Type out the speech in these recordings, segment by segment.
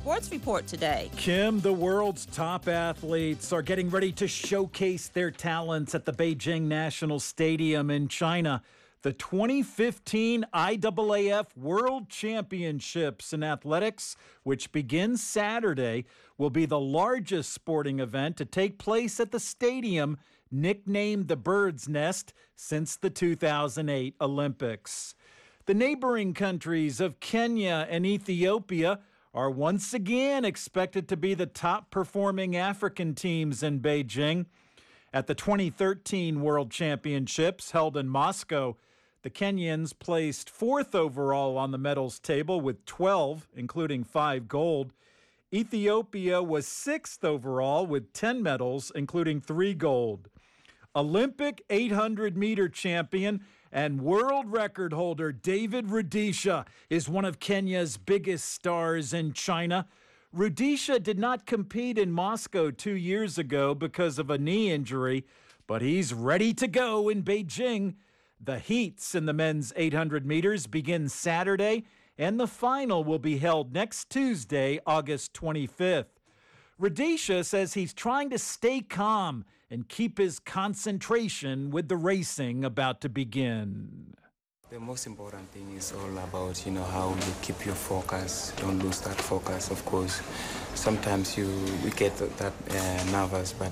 Sports Report today. Kim, the world's top athletes are getting ready to showcase their talents at the Beijing National Stadium in China. The 2015 IAAF World Championships in Athletics, which begins Saturday, will be the largest sporting event to take place at the stadium, nicknamed the Bird's Nest, since the 2008 Olympics. The neighboring countries of Kenya and Ethiopia are once again expected to be the top-performing African teams in Beijing. At the 2013 World Championships held in Moscow, the Kenyans placed fourth overall on the medals table with 12, including 5 gold. Ethiopia was sixth overall with 10 medals, including 3 gold. Olympic 800-meter champion and world record holder David Rudisha is one of Kenya's biggest stars in China. Rudisha did not compete in Moscow 2 years ago because of a knee injury, but he's ready to go in Beijing. The heats in the men's 800 meters begin Saturday, and the final will be held next Tuesday, August 25th. Rudisha says he's trying to stay calm and keep his concentration with the racing about to begin. The most important thing is all about, how you keep your focus. Don't lose that focus, of course. Sometimes we get that nervous, but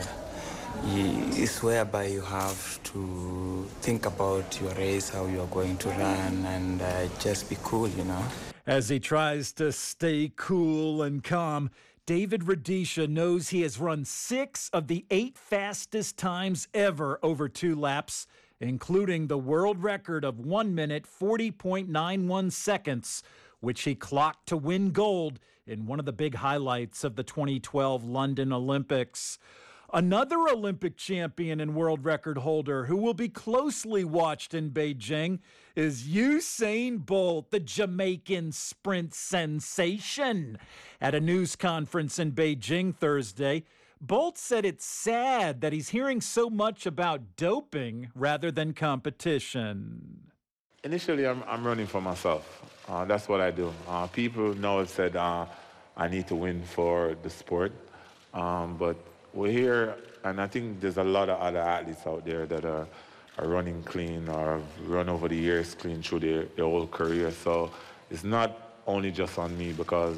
it's whereby you have to think about your race, how you are going to run, and just be cool, As he tries to stay cool and calm, David Rudisha knows he has run 6 of the 8 fastest times ever over 2 laps, including the world record of 1 minute 40.91 seconds, which he clocked to win gold in one of the big highlights of the 2012 London Olympics. Another Olympic champion and world record holder who will be closely watched in Beijing is Usain Bolt, the Jamaican sprint sensation. At a news conference in Beijing Thursday, Bolt said it's sad that he's hearing so much about doping rather than competition. Initially, I'm running for myself. That's what I do. People know I've said I need to win for the sport, but we're here, and I think there's a lot of other athletes out there that are running clean or have run over the years clean through their whole career. So it's not only just on me because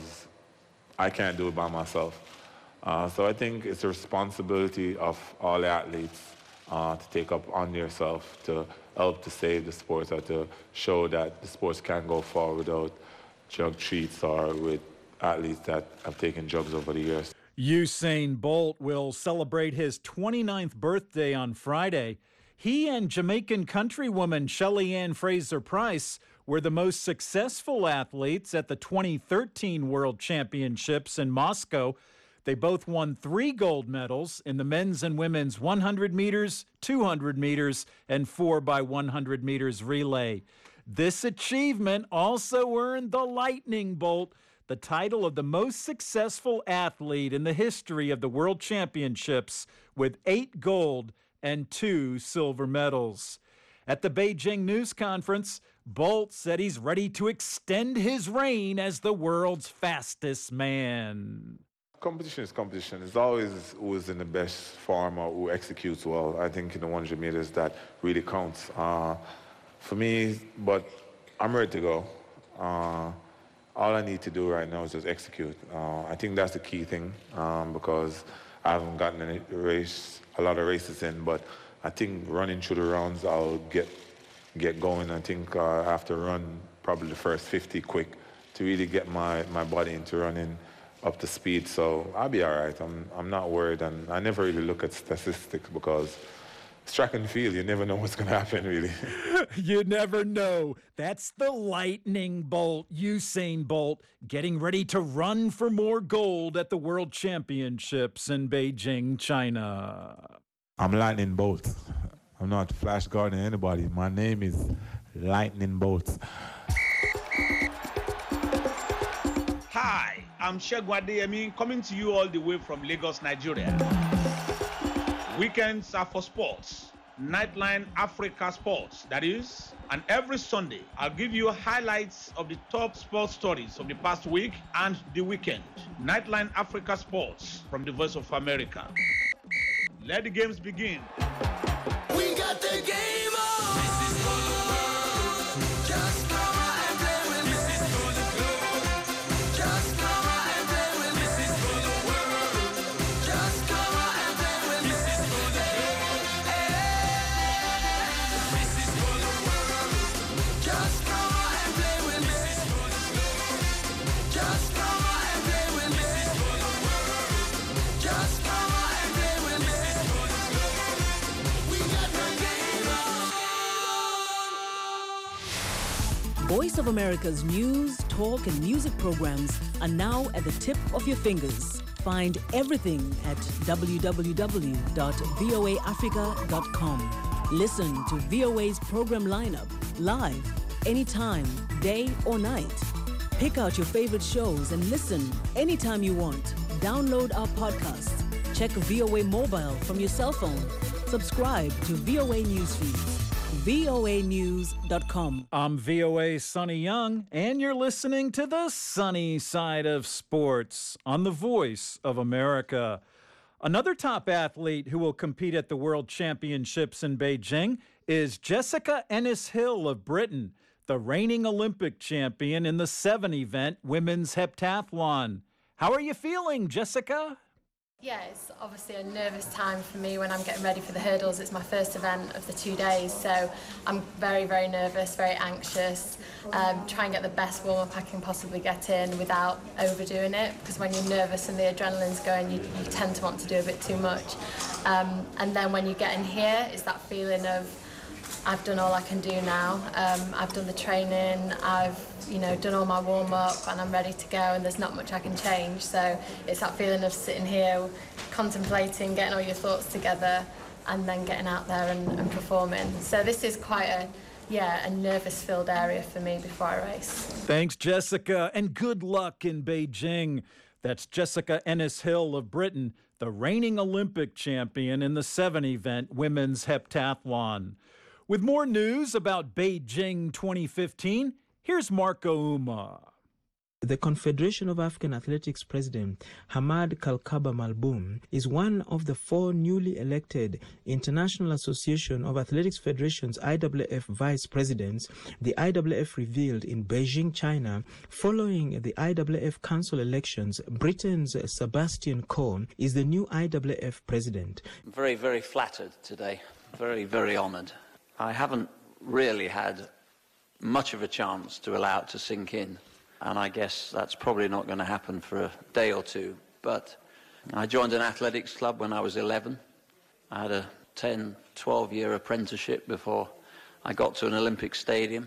I can't do it by myself. So I think it's a responsibility of all athletes to take up on themselves to help to save the sport or to show that the sports can go forward without drug treats or with athletes that have taken drugs over the years. Usain Bolt will celebrate his 29th birthday on Friday. He and Jamaican countrywoman Shelly Ann Fraser-Price were the most successful athletes at the 2013 World Championships in Moscow. They both won 3 gold medals in the men's and women's 100 meters, 200 meters, and 4x100 meters relay. This achievement also earned the Lightning Bolt the title of the most successful athlete in the history of the World Championships with 8 gold and 2 silver medals. At the Beijing news conference, Bolt said he's ready to extend his reign as the world's fastest man. Competition is competition. It's always who is in the best form or who executes well. I think in the 100 meters that really counts. For me, but I'm ready to go. All I need to do right now is just execute. I think that's the key thing because I haven't gotten a lot of races in, but I think running through the rounds, I'll get going. I think I have to run probably the first 50 quick to really get my body into running up to speed. So I'll be all right. I'm not worried, and I never really look at statistics because it's track and field. You never know what's going to happen, really. You never know. That's the Lightning Bolt, Usain Bolt, getting ready to run for more gold at the World Championships in Beijing, China. I'm Lightning Bolt. I'm not Flash Gordon anybody. My name is Lightning Bolt. Hi, I'm Shegun Adeyemi, coming to you all the way from Lagos, Nigeria. Weekends are for sports. Nightline Africa Sports, that is. And every Sunday, I'll give you highlights of the top sports stories of the past week and the weekend. Nightline Africa Sports from the Voice of America. Let the games begin. We got the game on. This is for the world. Just come on and play with me. This is for the globe. Just come on and play with me. This is for the world. Just come on and play with me. This is for the globe. This is for the world. Just come on and play with me. This is for the globe. Just come on and play with me. This is for the world. Just come on and play with me. This is for the globe. We got the game on. Voice of America's news, talk, and music programs are now at the tip of your fingers. Find everything at www.voaafrica.com. Listen to VOA's program lineup live, anytime, day or night. Pick out your favorite shows and listen anytime you want. Download our podcasts. Check VOA Mobile from your cell phone. Subscribe to VOA Newsfeeds. voanews.com. I'm VOA Sonny Young, and you're listening to the sunny side of sports on the Voice of America. Another top athlete who will compete at the World Championships in Beijing is Jessica Ennis-Hill of Britain, the reigning Olympic champion in the 7 event women's heptathlon. How are you feeling, Jessica? Yeah, it's obviously a nervous time for me when I'm getting ready for the hurdles. It's my first event of the 2 days, so I'm very, very nervous, very anxious. Try and get the best warm-up I can possibly get in without overdoing it, because when you're nervous and the adrenaline's going, you tend to want to do a bit too much. And then when you get in here, it's that feeling of, I've done all I can do now. I've done the training, I've done all my warm-up, and I'm ready to go, and there's not much I can change. So it's that feeling of sitting here, contemplating, getting all your thoughts together, and then getting out there and performing. So this is quite a nervous-filled area for me before I race. Thanks, Jessica, and good luck in Beijing. That's Jessica Ennis-Hill of Britain, the reigning Olympic champion in the 7 event women's heptathlon. With more news about Beijing 2015, here's Marco Uma. The Confederation of African Athletics President, Hamad Kalkaba Malboum, is one of the 4 newly elected International Association of Athletics Federations IAAF vice presidents the IAAF revealed in Beijing, China. Following the IAAF Council elections, Britain's Sebastian Coe is the new IAAF president. Very, very flattered today. Very, very honoured. I haven't really had much of a chance to allow it to sink in, and I guess that's probably not going to happen for a day or two. But I joined an athletics club when I was 11. I had a 10, 12-year apprenticeship before I got to an Olympic stadium.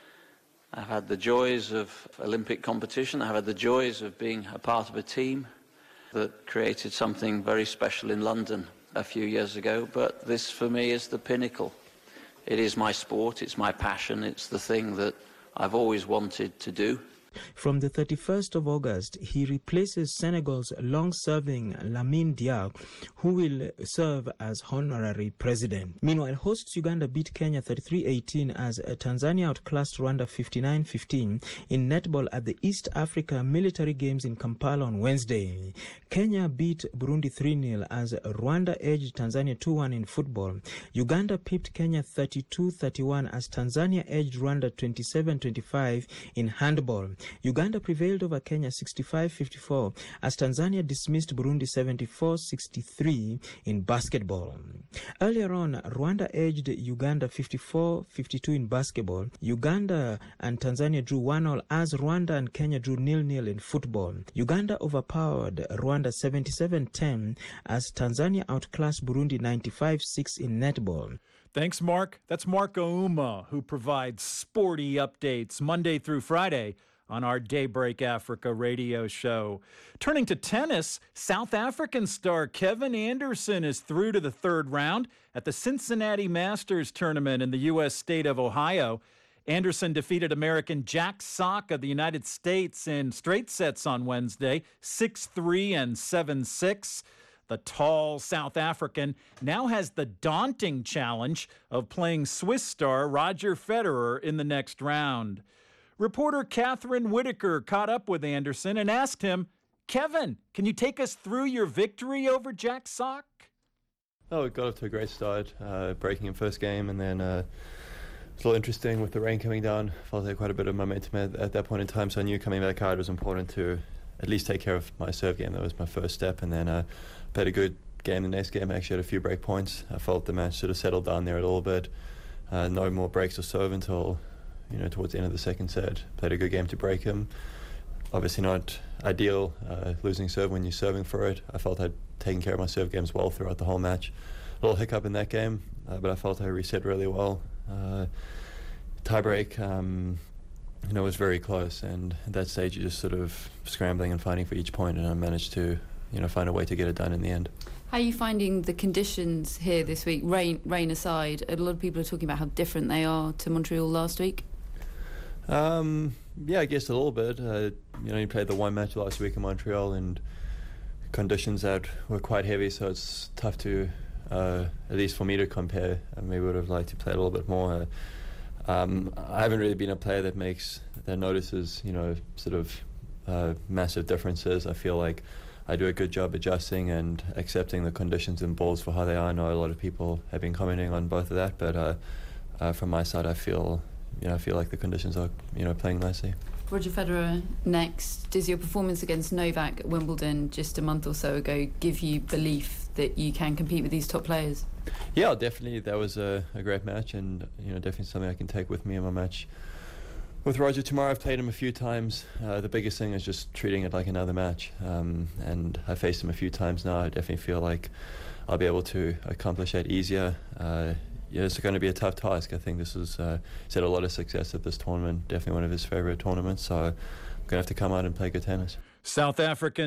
I've had the joys of Olympic competition. I've had the joys of being a part of a team that created something very special in London a few years ago. But this, for me, is the pinnacle. It is my sport, it's my passion, it's the thing that I've always wanted to do. From the 31st of August, he replaces Senegal's long-serving Lamine Diack, who will serve as honorary president. Meanwhile, hosts Uganda beat Kenya 33-18 as Tanzania outclassed Rwanda 59-15 in netball at the East Africa Military Games in Kampala on Wednesday. Kenya beat Burundi 3-0 as Rwanda edged Tanzania 2-1 in football. Uganda pipped Kenya 32-31 as Tanzania edged Rwanda 27-25 in handball. Uganda prevailed over Kenya 65-54 as Tanzania dismissed Burundi 74-63 in basketball. Earlier on, Rwanda edged Uganda 54-52 in basketball. Uganda and Tanzania drew 1-1 as Rwanda and Kenya drew 0-0 in football. Uganda overpowered Rwanda 77-10 as Tanzania outclassed Burundi 95-6 in netball. Thanks, Mark. That's Marco Uma, who provides sporty updates Monday through Friday on our Daybreak Africa radio show. Turning to tennis, South African star Kevin Anderson is through to the 3rd round at the Cincinnati Masters tournament in the U.S. state of Ohio. Anderson defeated American Jack Sock of the United States in straight sets on Wednesday, 6-3 and 7-6. The tall South African now has the daunting challenge of playing Swiss star Roger Federer in the next round. Reporter Catherine Whitaker caught up with Anderson and asked him, Kevin, can you take us through your victory over Jack Sock? Oh, we got off to a great start, breaking in first game, and then it was a little interesting with the rain coming down. Felt like quite a bit of momentum at that point in time, so I knew coming back hard was important to at least take care of my serve game. That was my first step, and then played a good game the next game. I actually had a few break points. I felt the match sort of settled down there a little bit. No more breaks or serve until towards the end of the second set. Played a good game to break him. Obviously not ideal losing serve when you're serving for it. I felt I'd taken care of my serve games well throughout the whole match. A little hiccup in that game, but I felt I reset really well. Tiebreak, was very close, and at that stage you're just sort of scrambling and fighting for each point, and I managed to find a way to get it done in the end. How are you finding the conditions here this week, rain aside? A lot of people are talking about how different they are to Montreal last week. Yeah, I guess a little bit. You played the one match last week in Montreal, and conditions that were quite heavy, so it's tough to, at least for me, to compare. I maybe would have liked to play a little bit more. I haven't really been a player that notices, sort of massive differences. I feel like I do a good job adjusting and accepting the conditions and balls for how they are. I know a lot of people have been commenting on both of that, but from my side, I feel like the conditions are, playing nicely. Roger Federer next. Does your performance against Novak at Wimbledon just a month or so ago give you belief that you can compete with these top players? Yeah, definitely. That was a great match, and definitely something I can take with me in my match with Roger tomorrow. I've played him a few times. The biggest thing is just treating it like another match, and I faced him a few times now. I definitely feel like I'll be able to accomplish that easier. It's going to be a tough task. I think this is he's had a lot of success at this tournament, definitely one of his favourite tournaments, so I'm going to have to come out and play good tennis. South African